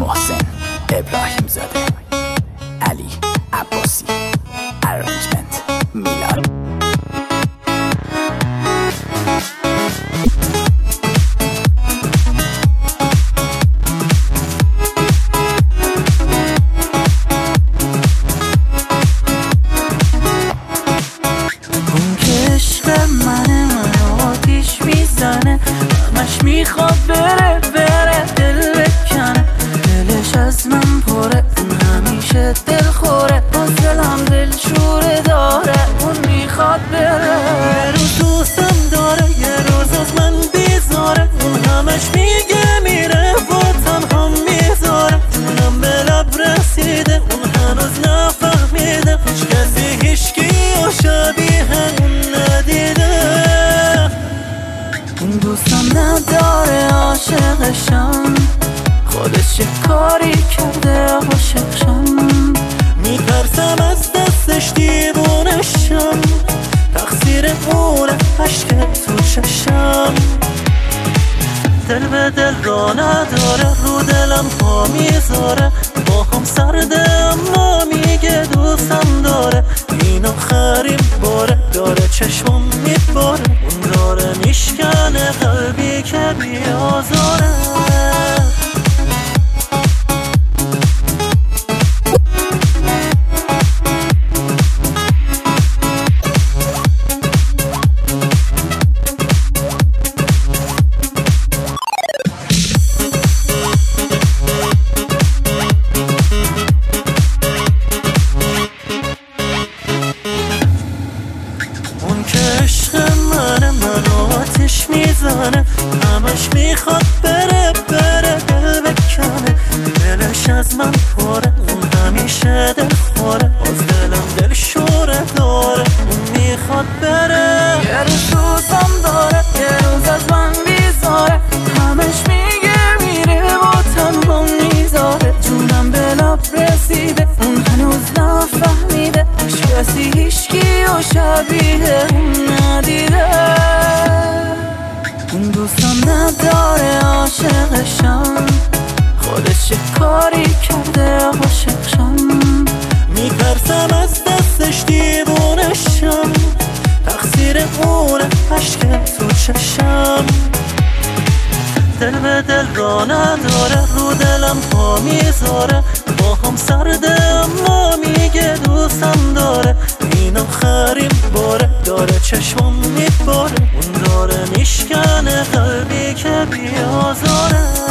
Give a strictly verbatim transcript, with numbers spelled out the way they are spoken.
محسن ابراهیم زاده، علی عباسی، ارنجمنت میلاد. همش میخواد بره بره دل بکنه، دلش از من پره، اون همیشه دل خوره، باز دلم دل شوره داره، اون میخواد بره. یه روز دوستم داره، یه روز از من بیزاره، اون همش میگه میره و تنها میذاره، جونم به لب رسیده، اون هنوز نفهمیده، هیچ کسی هیچکی و شبیه اون ندیده. اون دوستم نداره عاشقشم، خودش یه کاری کرده عاشقشم، میترسم از دستش دیوونشم، تقصیر اونه عشق تو چشم. دل به دل را نداره، رو دلم پا میذاره، با هم سرده اما میگه دوستم داره، این آخرین باره، داره چشمم میباره، اون داره میشکنه قلبی که بیازاره. میزنه همش میخواد بره بره دل بکنه، دلش از من پره، اون همیشه دل خوره، باز دلم دل شوره داره، اون میخواد بره. یه روز دوستم داره، یه روز از من بیزاره، همش میگه میره و تنها میذاره، جونم به لب رسیده، اون هنوز نفهمیده، هیچ کسی هیچکی و شبیه اون ندیده. اون دوستم نداره عاشقشم، خودش یه کاری کرده عاشقشم، میترسم از دستش دیوونشم، تقصیر اونه عشق تو چشم. دل به دل را نداره، رو دلم پا میذاره، با هم سرده اما میگه دوستم داره، این آخرین باره، داره چشمم میباره، اون داره میشکنه قلبی که بیازاره.